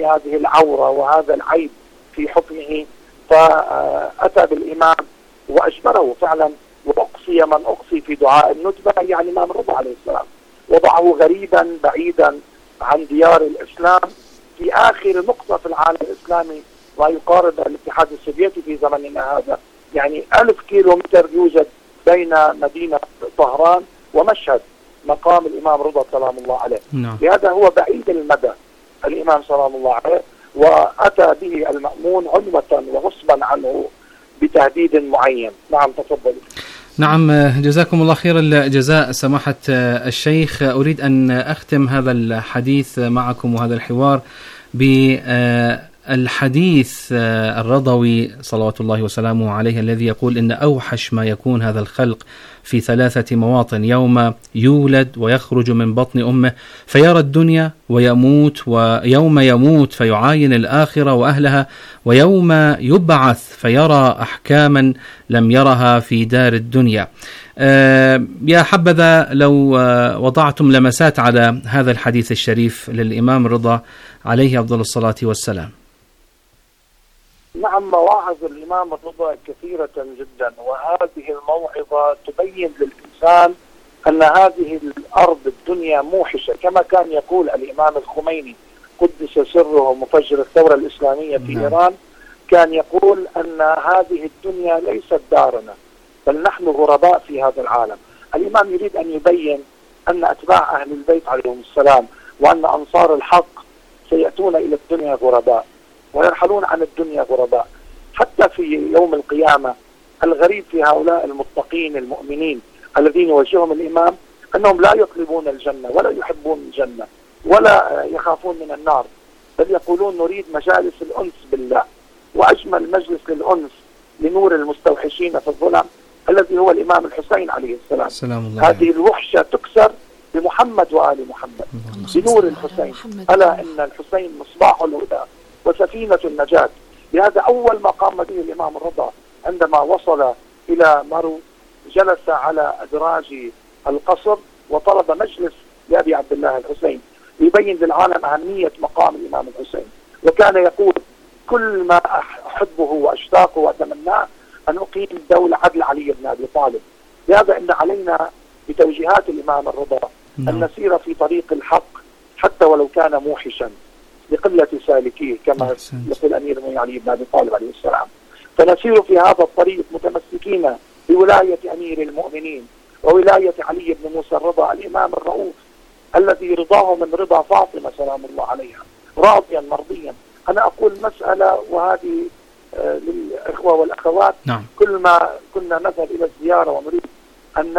بهذه العورة وهذا العيب في حكمه، فأتى بالإمام وأجبره فعلا، وأقصي من أقصي في دعاء الندبة يعني الإمام الرضا عليه السلام، وضعه غريبا بعيدا عن ديار الإسلام في آخر نقطة في العالم الإسلامي، ويقارب الاتحاد السوفيتي في زمننا هذا، يعني 1000 كيلومتر يوجد بين مدينة طهران ومشهد مقام الإمام رضا سلام الله عليه. لهذا هو بعيد المدى الإمام سلام الله عليه، وأتى به المأمون عنوة وغصبا عنه بتهديد معين. نعم تفضل. نعم، جزاكم الله خير الجزاء سماحة الشيخ. أريد أن أختم هذا الحديث معكم وهذا الحوار بالحديث الرضوي صلوات الله وسلامه عليه الذي يقول إن أوحش ما يكون هذا الخلق في 3 مواطن: يوم يولد ويخرج من بطن أمه فيرى الدنيا ويموت، ويوم يموت فيعاين الآخرة وأهلها، ويوم يبعث فيرى أحكاما لم يرها في دار الدنيا. يا حبذا لو وضعتم لمسات على هذا الحديث الشريف للإمام الرضا عليه أفضل الصلاة والسلام. نعم، مواعظ الإمام الرضا كثيرة جدا، وهذه الموعظة تبين للإنسان أن هذه الأرض الدنيا موحشة، كما كان يقول الإمام الخميني قدس سره مفجر الثورة الإسلامية في إيران، كان يقول أن هذه الدنيا ليست دارنا، بل نحن غرباء في هذا العالم. الإمام يريد أن يبين أن أتباع أهل البيت عليهم السلام وأن أنصار الحق سيأتون إلى الدنيا غرباء ويرحلون عن الدنيا غرباء. حتى في يوم القيامة الغريب في هؤلاء المتقين المؤمنين الذين يوجههم الإمام أنهم لا يطلبون الجنة ولا يحبون الجنة ولا يخافون من النار، بل يقولون نريد مجالس الأنس بالله، وأجمل مجلس للأنس لنور المستوحشين في الظلم الذي هو الإمام الحسين عليه السلام. هذه الوحشة تكسر بمحمد وآل محمد، بنور الحسين. ألا إن الحسين مصباح الهدى وسفينة النجاة. لهذا أول ما قام به الإمام الرضا عندما وصل إلى مرو جلس على أدراج القصر وطلب مجلس لأبي عبد الله الحسين ليبين للعالم أهمية مقام الإمام الحسين، وكان يقول كل ما أحبه وأشتاقه وأتمناه أن أقيم دولة عدل علي بن أبي طالب. لهذا إن علينا بتوجيهات الإمام الرضا أن نسير في طريق الحق حتى ولو كان موحشا لقلة سالكيه، كما يقول أمير المؤمنين علي بن أبي طالب عليه السلام. فنسير في هذا الطريق متمسكين بولاية أمير المؤمنين وولاية علي بن موسى الرضا الإمام الرؤوف الذي رضاه من رضا فاطمة سلام الله عليها، راضيا مرضيا. أنا أقول مسألة وهذه للإخوة والأخوات، كل ما كنا نذهب إلى الزيارة ونريد أن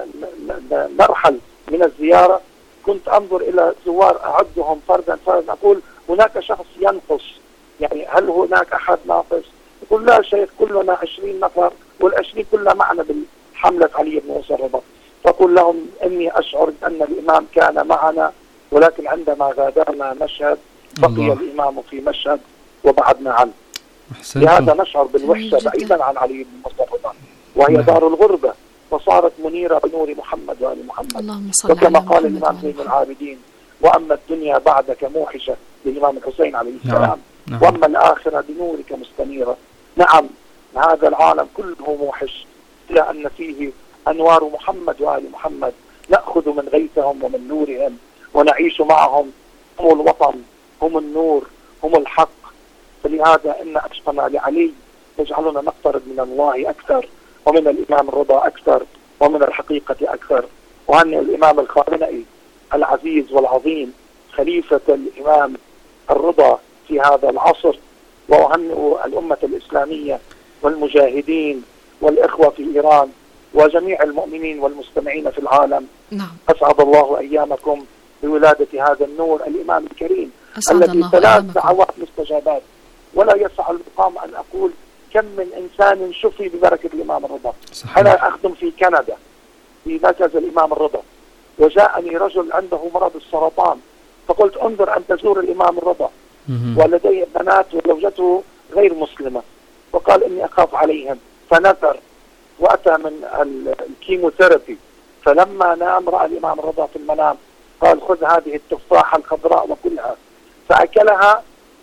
نرحل من الزيارة كنت أنظر إلى زوار أعدهم فردا فردا، أقول هناك شخص ينقص، يعني هل هناك أحد ناقص؟ يقول لا شيخ، كلنا 20 نفر، وال20 كلنا معنا بالحملة علي بن موسى الرضا. فقل لهم إني أشعر أن الإمام كان معنا، ولكن عندما غادرنا مشهد بقي الإمام في مشهد وبعدنا عنه. لهذا نشعر بالوحشة بعيدا عن علي بن موسى الرضا، وهي دار الغربة، فصارت منيرة بنور محمد وآل محمد. وكما قال الإمام زين العابدين وأما الدنيا بعدك موحشة للإمام الحسين عليه السلام، وأما الآخرة بنورك مستنيرة. نعم، هذا العالم كله موحش إلى أن فيه أنوار محمد وآل محمد، نأخذ من غيثهم ومن نورهم ونعيش معهم. هم الوطن، هم النور، هم الحق. فلهذا إن عشقنا لعلي يجعلنا نقترب من الله أكثر، ومن الإمام الرضا أكثر، ومن الحقيقة أكثر. وأن الإمام الخامنئي العزيز والعظيم خليفة الإمام الرضا في هذا العصر، وأهنئ الأمة الإسلامية والمجاهدين والإخوة في إيران وجميع المؤمنين والمستمعين في العالم. أسعد الله أيامكم بولادة هذا النور الإمام الكريم الذي 3 دعوات مستجابات، ولا يسع المقام أن أقول كم من إنسان شفي ببركة الإمام الرضا. أنا أخدم في كندا في مركز الإمام الرضا، وجاءني رجل عنده مرض السرطان، فقلت انظر أن تزور الإمام الرضا، ولديه بنات وزوجته غير مسلمة، وقال إني أخاف عليهم، فنذر وأتى من الكيموثيرابي. فلما نام رأى الإمام الرضا في المنام، قال خذ هذه التفاحة الخضراء وكلها، فأكلها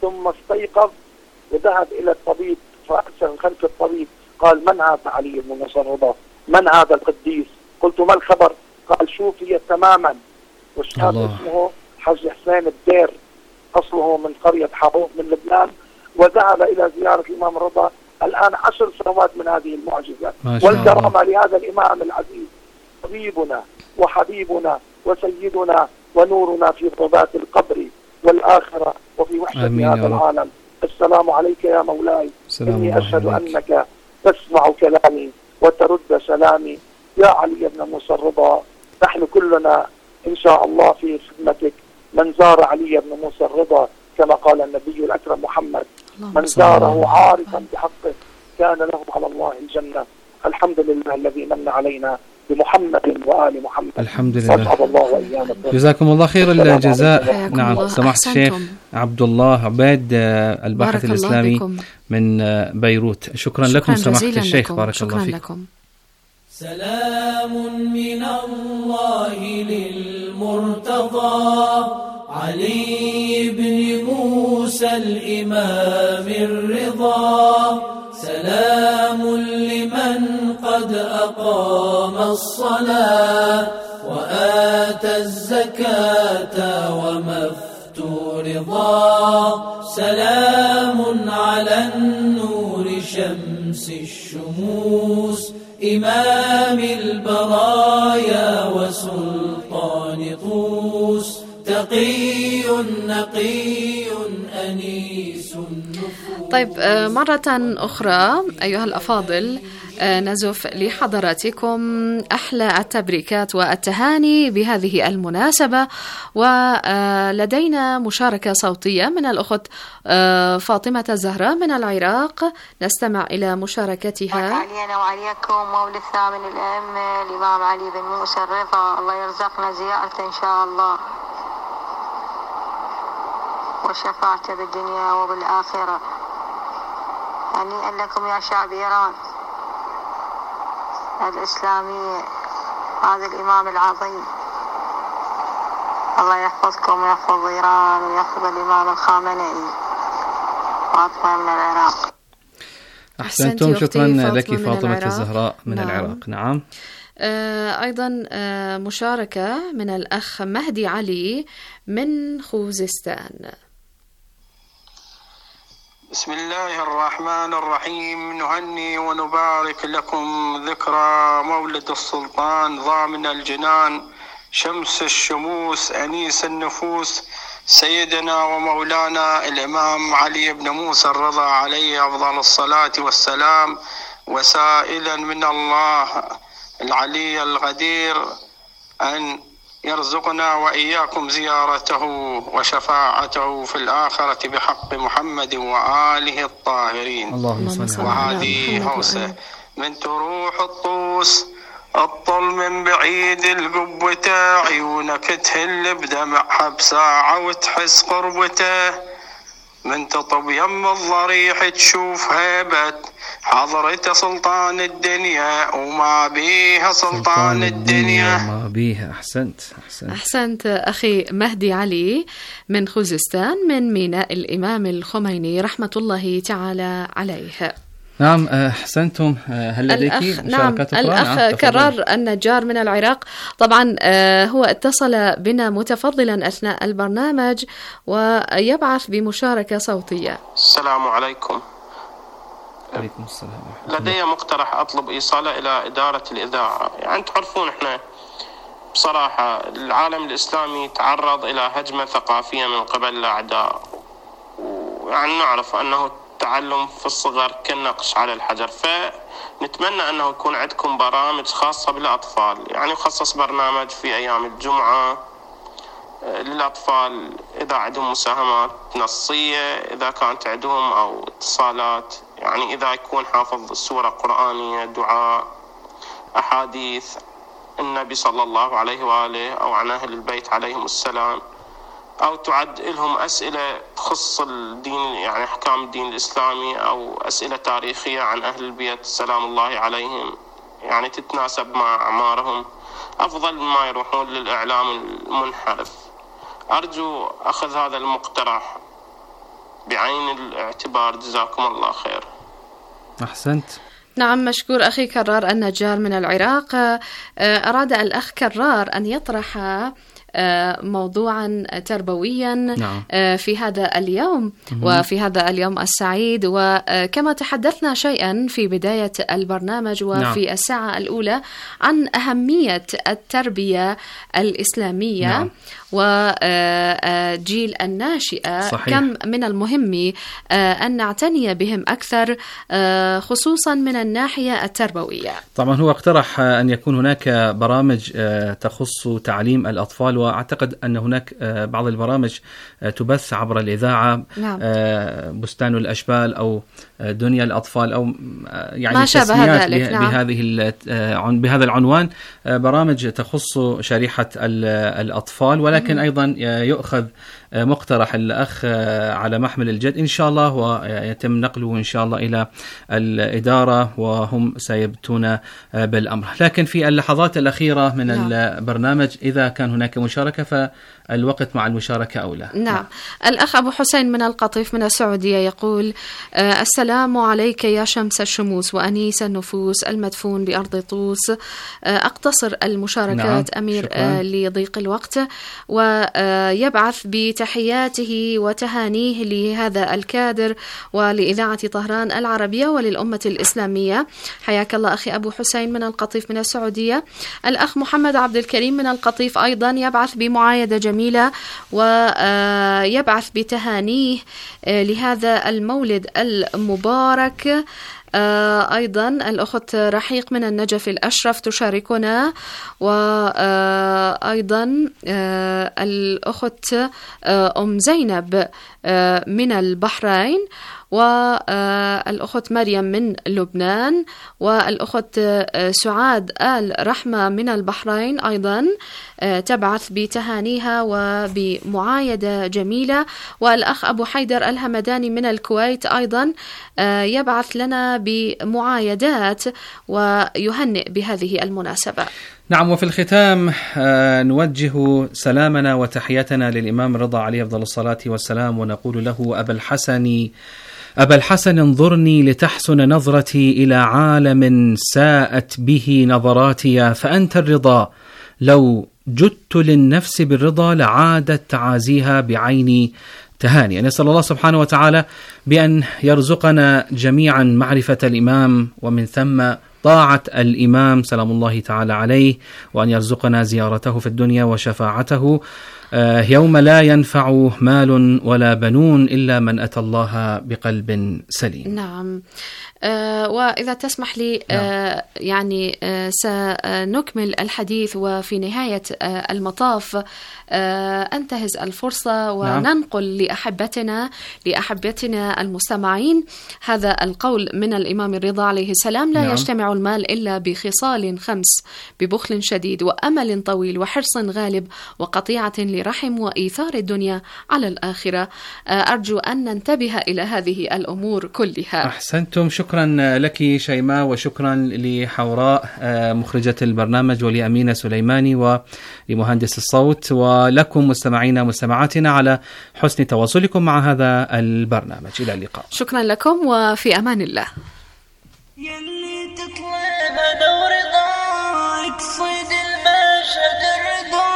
ثم استيقظ وذهب إلى الطبيب، فأرسل خلف الطبيب قال: من هذا علي بن موسى الرضا؟ من هذا القديس؟ قلت: ما الخبر؟ قال: شوفي تماما. والشاب اسمه حج حسين الدير، أصله من قرية حابوب من لبنان، وذهب إلى زيارة الإمام الرضا الآن 10 سنوات من هذه المعجزة والكرامة لهذا الإمام العزيز، طبيبنا وحبيبنا وسيدنا ونورنا في ظلمات القبر والآخرة وفي وحدة هذا العالم. السلام عليك يا مولاي، إني أشهد أنك تسمع كلامي وترد سلامي يا علي بن موسى الرضا. نحن كلنا إن شاء الله في خدمتك. من زار علي بن موسى الرضا كما قال النبي الأكرم محمد: من زاره عارفا بحقه كان له على الله الجنة. الحمد لله الذي من علينا بمحمد وآل محمد. الحمد لله. الله وإياكم. جزاكم الله خير الجزاء. نعم، سماحة الشيخ عبد الله عبيد الباحث الإسلامي من بيروت. شكرا لكم سماحة الشيخ، بارك الله فيكم. سلام من الله للمرتضى علي بن موسى الإمام الرضا، سلام لمن قد أقام الصلاة وآتى الزكاة وما افترضا، سلام على النور شمس الشموس إمام البرايا وسلطان طوس، تقي نقي أنيس النفوس. طيب، مرة أخرى أيها الأفاضل نزف لحضراتكم أحلى التبريكات والتهاني بهذه المناسبة، ولدينا مشاركة صوتية من الأخت فاطمة الزهراء من العراق، نستمع إلى مشاركتها. علينا وعليكم مولى الثامن الأئمة الإمام علي بن موسى الرضا، الله يرزقنا زيارته إن شاء الله وشفاعته بالدنيا وبالآخرة. هنيئا لكم يا شعب إيران الإسلامية، هذا الإمام العظيم، الله يحفظكم ويحفظ إيران ويحفظ الإمام الخامنئي. فاطمة من العراق. أحسنتم، شكرا لك فاطمة الزهراء من العراق. نعم. أيضا مشاركة من الأخ مهدي علي من خوزستان. بسم الله الرحمن الرحيم. نهني ونبارك لكم ذكرى مولد السلطان ضامن الجنان شمس الشموس أنيس النفوس سيدنا ومولانا الإمام علي بن موسى الرضا عليه أفضل الصلاة والسلام، وسائلا من الله العلي القدير أن يرزقنا وإياكم زيارته وشفاعته في الآخرة بحق محمد وآله الطاهرين. وهذه هوسة من تروح الطوس الطل من بعيد القبته، عيونك تهل بدمعها بساعة وتحس قربته، من تطب يم الضريح تشوف هيبة حضرته سلطان الدنيا وما بيها سلطان الدنيا ما بيها. أحسنت أخي مهدي علي من خوزستان من ميناء الإمام الخميني رحمة الله تعالى عليه. نعم، أحسنتم. هل لديك مشاركات أخرى؟ الأخ كرار النجار من العراق، طبعا هو اتصل بنا متفضلا أثناء البرنامج ويبعث بمشاركة صوتية. السلام عليكم. عليكم السلام. لدي مقترح أطلب إيصاله إلى إدارة الإذاعة. يعني تعرفون إحنا بصراحة العالم الإسلامي تعرض إلى هجمة ثقافية من قبل الأعداء، ويعني نعرف أنه التعلم في الصغر كالنقش على الحجر، فنتمنى أنه يكون عندكم برامج خاصة بالأطفال، يعني خصص برنامج في أيام الجمعة للأطفال إذا عندهم مساهمات نصية، إذا كانت عندهم أو اتصالات، يعني إذا يكون حافظ سورة قرآنية، دعاء، أحاديث النبي صلى الله عليه وآله أو عن أهل البيت عليهم السلام، أو تعد لهم أسئلة تخص الدين، يعني أحكام الدين الإسلامي، أو أسئلة تاريخية عن أهل البيت سلام الله عليهم، يعني تتناسب مع أعمارهم، أفضل ما يروحون للإعلام المنحرف. أرجو أخذ هذا المقترح بعين الاعتبار. جزاكم الله خير. أحسنت. نعم، مشكور أخي كرار النجار من العراق. أراد الأخ كرار أن يطرح موضوعا تربويا نعم. في هذا اليوم وفي هذا اليوم السعيد، وكما تحدثنا شيئا في بداية البرنامج وفي نعم. الساعة الأولى عن أهمية التربية الإسلامية نعم. وجيل الناشئة صحيح. كم من المهم أن نعتني بهم أكثر خصوصا من الناحية التربوية. طبعا هو اقترح أن يكون هناك برامج تخص تعليم الأطفال، وأعتقد أن هناك بعض البرامج تبث عبر الإذاعة نعم. بستان الأشبال أو دنيا الأطفال أو يعني ما شابه ذلك نعم. بهذا العنوان برامج تخص شريحة الأطفال، ولكن أيضا يؤخذ مقترح الأخ على محمل الجد إن شاء الله، ويتم نقله إن شاء الله إلى الإدارة وهم سيبتون بالأمر. لكن في اللحظات الأخيرة من نعم. البرنامج إذا كان هناك مشاركة فالوقت مع المشاركة أولى. نعم. الأخ أبو حسين من القطيف من السعودية يقول: السلام عليك يا شمس الشموس وأنيس النفوس المدفون بأرض طوس. أقتصر المشاركات نعم. أمير لضيق الوقت، ويبعث بتحياته وتهانيه لهذا الكادر ولإذاعة طهران العربية وللأمة الإسلامية. حياك الله أخي أبو حسين من القطيف من السعودية. الأخ محمد عبد الكريم من القطيف أيضا يبعث بمعايدة جميلة ويبعث بتهانيه لهذا المولد المبارك. أيضا الأخت رحيق من النجف الأشرف تشاركنا، وأيضا الأخت أم زينب من البحرين، والأخت مريم من لبنان، والأخت سعاد آل رحمة من البحرين أيضا تبعث بتهانيها وبمعايدة جميلة. والأخ أبو حيدر الهمداني من الكويت أيضا يبعث لنا بمعايدات ويهنئ بهذه المناسبة. نعم. وفي الختام نوجه سلامنا وتحياتنا للإمام الرضا عليه أفضل الصلاة والسلام، ونقول له: أبا الحسن انظرني لتحسن نظرتي إلى عالم ساءت به نظراتي، فأنت الرضا، لو جدت للنفس بالرضا لعادت تعازيها بعيني تهاني. نسأل الله سبحانه وتعالى بأن يرزقنا جميعا معرفة الإمام ومن ثم طاعة الإمام سلام الله تعالى عليه، وأن يرزقنا زيارته في الدنيا وشفاعته يوم لا ينفع مال ولا بنون إلا من أتى الله بقلب سليم. نعم. وإذا تسمح لي يعني سنكمل الحديث، وفي نهاية المطاف أنتهز الفرصة وننقل لأحبتنا المستمعين هذا القول من الإمام الرضا عليه السلام: لا يجتمع المال إلا بخصال 5: ببخل شديد، وأمل طويل، وحرص غالب، وقطيعة لرحم، وإيثار الدنيا على الآخرة. أرجو أن ننتبه إلى هذه الأمور كلها. أحسنتم. شكرا لك شيماء، وشكرا لحوراء مخرجة البرنامج، ولأمينة سليماني، ولمهندس الصوت، ولكم مستمعينا ومستمعاتنا على حسن تواصلكم مع هذا البرنامج. إلى اللقاء. شكرا لكم وفي أمان الله. يلي تطلب أنا ورضاك صيد المشهد الرضا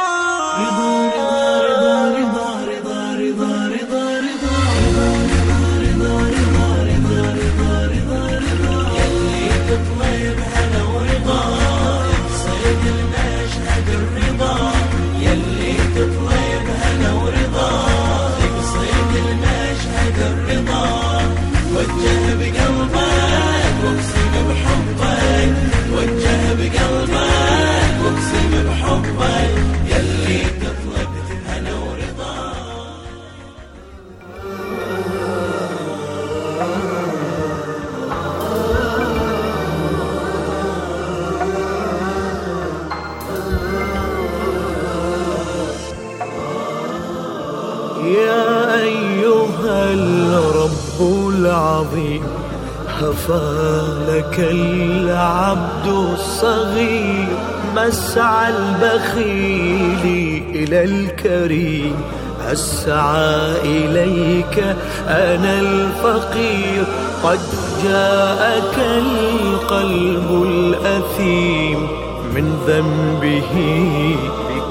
العظيم هفى لك العبد الصغير مسعى البخيل إلى الكريم، أسعى إليك أنا الفقير. قد جاءك القلب الأثيم من ذنبه بك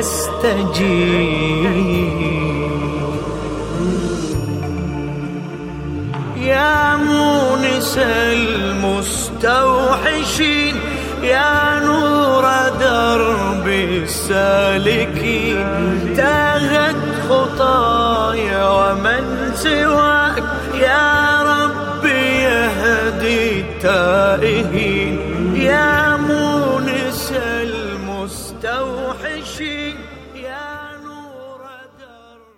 يستجيب. يا مونس المستوحشين، يا نور درب السالكين، تاهت خطاي ومن سواك يا رب يهدي التائهين. يا مونس المستوحشين يا نور درب.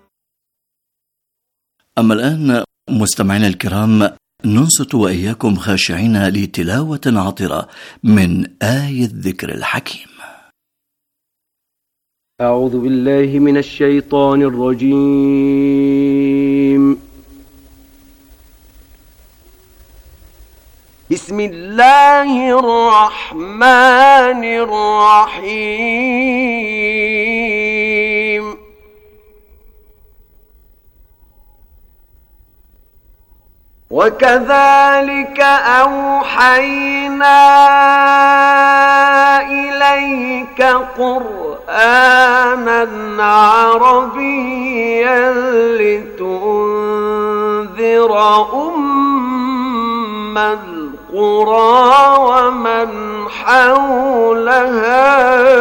أما الآن مستمعينا الكرام ننصت وإياكم خاشعين لتلاوة عطرة من آية الذكر الحكيم. أعوذ بالله من الشيطان الرجيم. بسم الله الرحمن الرحيم. وكذلك أوحينا إليك قرآنا عربيا لتنذر أم القرى ومن حولها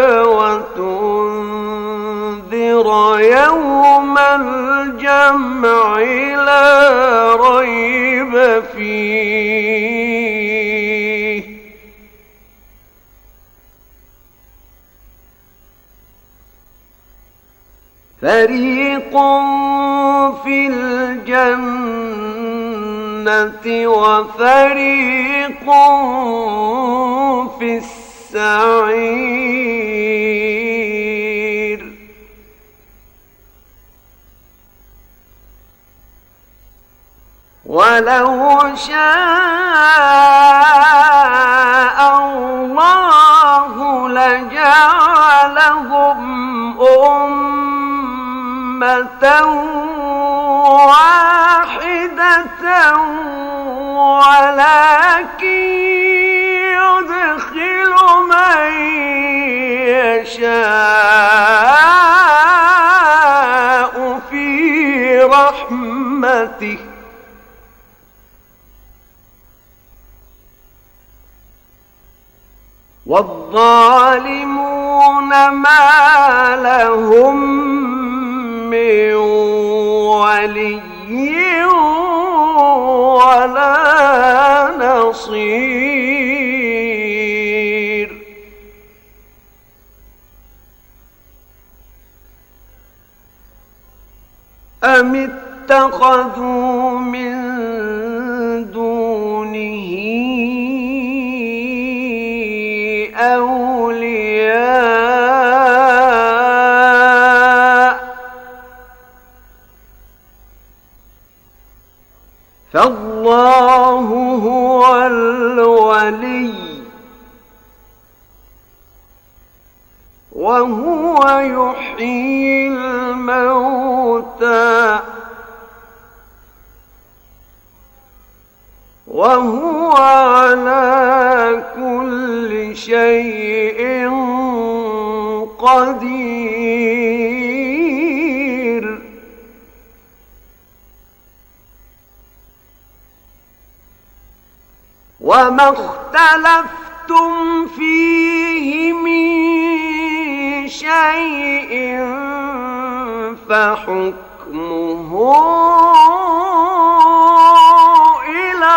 وتنذر يوم الجمع لا ريب فيه فريق في الجنة وفريق في السعير. ولو شاء الله لجعلهم أمة واحدة ولكن يدخل من يشاء في رحمته والظالمون ما لهم من ولي ولا نصير. أم اتخذوا من دونه أولياء فالله هو الولي وهو يحيي الموتى وهو على كل شيء قدير. وما اختلفتم فيه من شيء فحكمه إلى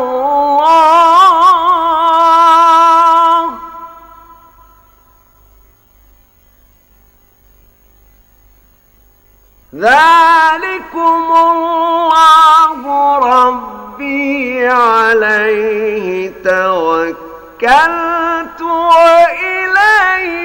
الله ذلكم الله ربي عليه توكلت وإليه